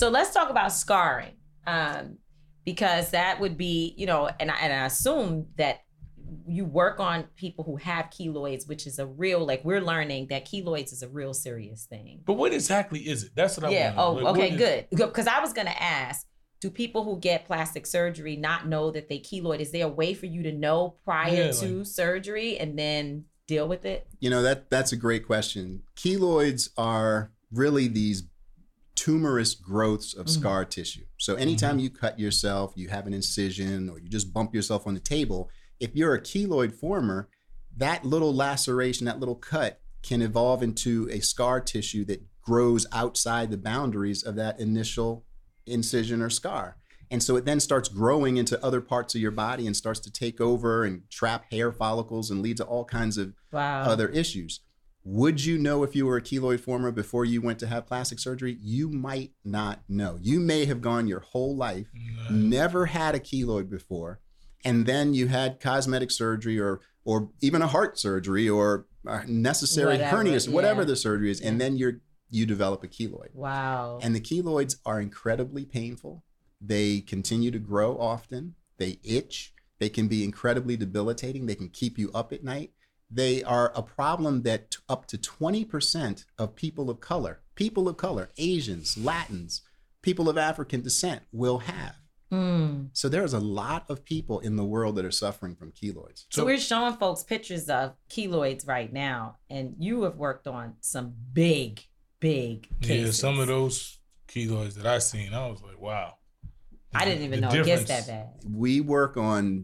So let's talk about scarring, because that would be, and I assume that you work on people who have keloids, which is a real, we're learning that keloids is a real serious thing. But what exactly is it? That's what I want to know. Okay, good. Because I was going to ask, do people who get plastic surgery not know that they keloid? Is there a way for you to know prior to surgery and then deal with it? That's a great question. Keloids are really these tumorous growths of scar tissue. So anytime you cut yourself, you have an incision, or you just bump yourself on the table, if you're a keloid former, that little laceration, that little cut can evolve into a scar tissue that grows outside the boundaries of that initial incision or scar. And so it then starts growing into other parts of your body and starts to take over and trap hair follicles and lead to all kinds of other issues. Would you know if you were a keloid former before you went to have plastic surgery? You might not know. You may have gone your whole life, never had a keloid before, and then you had cosmetic surgery or even a heart surgery or necessary hernias, whatever the surgery is, and then you develop a keloid. Wow. And the keloids are incredibly painful. They continue to grow often. They itch. They can be incredibly debilitating. They can keep you up at night. They are a problem that up to 20% of people of color, Asians, Latins, people of African descent will have. So there's a lot of people in the world that are suffering from keloids. So we're showing folks pictures of keloids right now, and you have worked on some big cases. Yeah, some of those keloids that I seen, I was like, wow. I didn't even know it gets that bad. We work on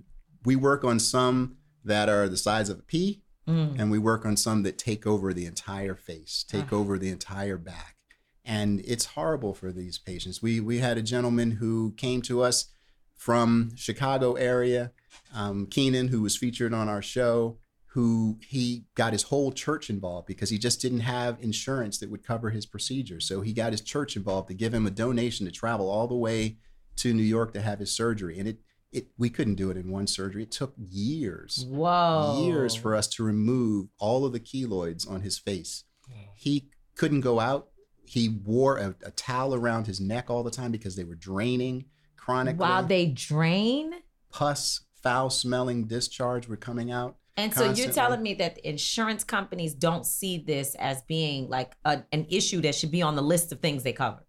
some that are the size of a pea, and we work on some that take over the entire face, take over the entire back. And it's horrible for these patients. We had a gentleman who came to us from Chicago area, Keenan, who was featured on our show, who he got his whole church involved because he just didn't have insurance that would cover his procedure. So he got his church involved to give him a donation to travel all the way to New York to have his surgery. And we couldn't do it in one surgery. It took years. Whoa. Years for us to remove all of the keloids on his face. He couldn't go out. He wore a towel around his neck all the time because they were draining chronically. Wow, they drain? Pus, foul-smelling discharge were coming out. And so you're telling me that the insurance companies don't see this as being like an issue that should be on the list of things they cover?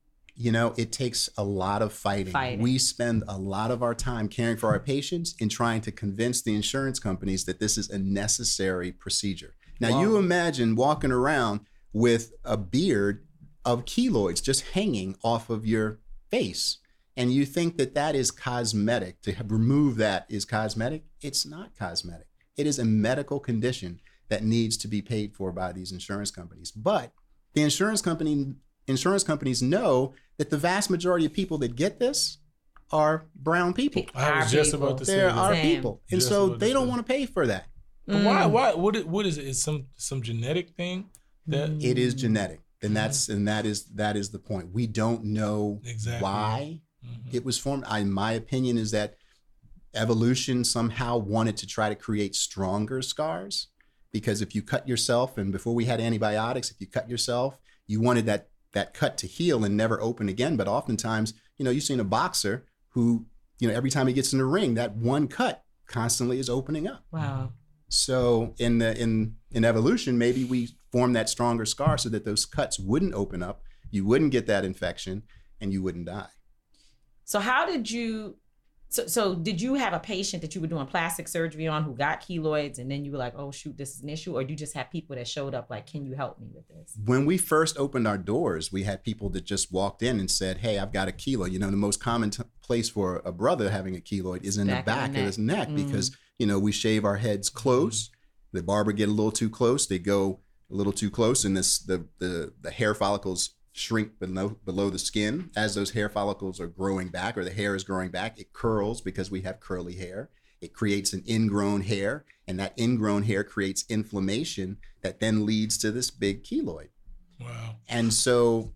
It takes a lot of fighting. We spend a lot of our time caring for our patients and trying to convince the insurance companies that this is a necessary procedure. Now, you imagine walking around with a beard of keloids just hanging off of your face, and you think that is cosmetic. To remove that is cosmetic. It's not cosmetic. It is a medical condition that needs to be paid for by these insurance companies. But the insurance companies know that the vast majority of people that get this are brown people. I was just about to say they're our people, and so they don't want to pay for that. But why? What is it? Is some genetic thing that it is genetic, and that is the point. We don't know why it was formed. My opinion is that evolution somehow wanted to try to create stronger scars, because if you cut yourself, and before we had antibiotics, if you cut yourself, you wanted that cut to heal and never open again. But oftentimes, you've seen a boxer who, every time he gets in the ring, that one cut constantly is opening up. Wow. So in evolution, maybe we formed that stronger scar so that those cuts wouldn't open up, you wouldn't get that infection, and you wouldn't die. So how did you, so did you have a patient that you were doing plastic surgery on who got keloids, and then you were like, oh shoot, this is an issue? Or do you just have people that showed up like, can you help me with this? When we first opened our doors, we had people that just walked in and said, hey, I've got a keloid. The most common place for a brother having a keloid is in the back of his neck, because we shave our heads close. The barber get a little too close. They go a little too close, and the hair follicles shrink below the skin. As those hair follicles are growing back, or the hair is growing back, it curls because we have curly hair. It creates an ingrown hair, and that ingrown hair creates inflammation that then leads to this big keloid. Wow. And so,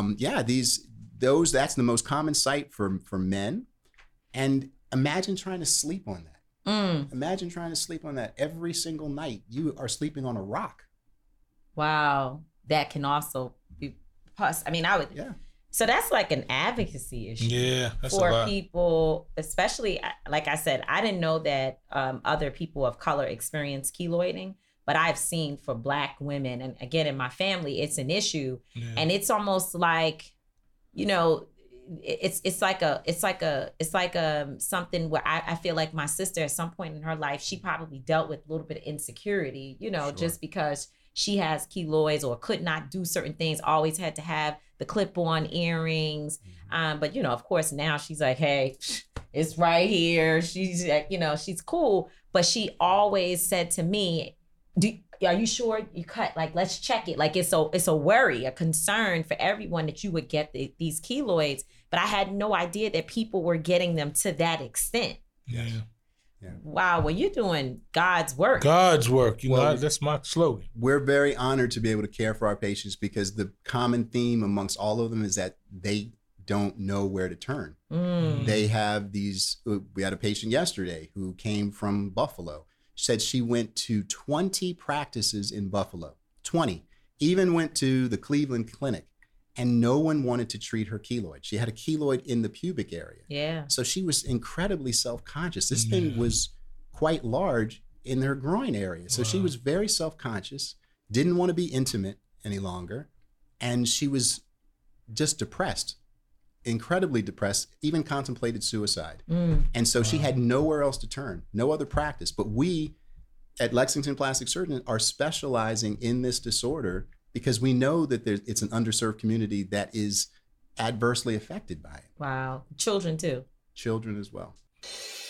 that's the most common site for men. And imagine trying to sleep on that. Imagine trying to sleep on that every single night. You are sleeping on a rock. Wow. That can also be pus. I mean, So that's like an advocacy issue. Yeah, that's a for lot. people, especially like I said, I didn't know that other people of color experience keloiding, but I've seen for Black women, and again in my family, it's an issue, and it's almost like, you know, it's like something where I feel like my sister at some point in her life, she probably dealt with a little bit of insecurity, you know, just because she has keloids or could not do certain things, always had to have the clip-on earrings. But, you know, of course, now she's like, hey, it's right here. She's, you know, she's cool. But she always said to me, are you sure you cut? Like, let's check it. Like, it's a worry, a concern for everyone that you would get these keloids. But I had no idea that people were getting them to that extent. Yeah. Wow, well, you're doing God's work. God's work. You know, that's my slogan. We're very honored to be able to care for our patients because the common theme amongst all of them is that they don't know where to turn. They have these, we had a patient yesterday who came from Buffalo, said she went to 20 practices in Buffalo, 20, even went to the Cleveland Clinic, and no one wanted to treat her keloid. She had a keloid in the pubic area. Yeah. So she was incredibly self-conscious. This thing was quite large in her groin area. So she was very self-conscious, didn't want to be intimate any longer, and she was just depressed, incredibly depressed, even contemplated suicide. And so she had nowhere else to turn, no other practice. But we at Lexington Plastic Surgeons are specializing in this disorder because we know that it's an underserved community that is adversely affected by it. Wow. Children too. Children as well.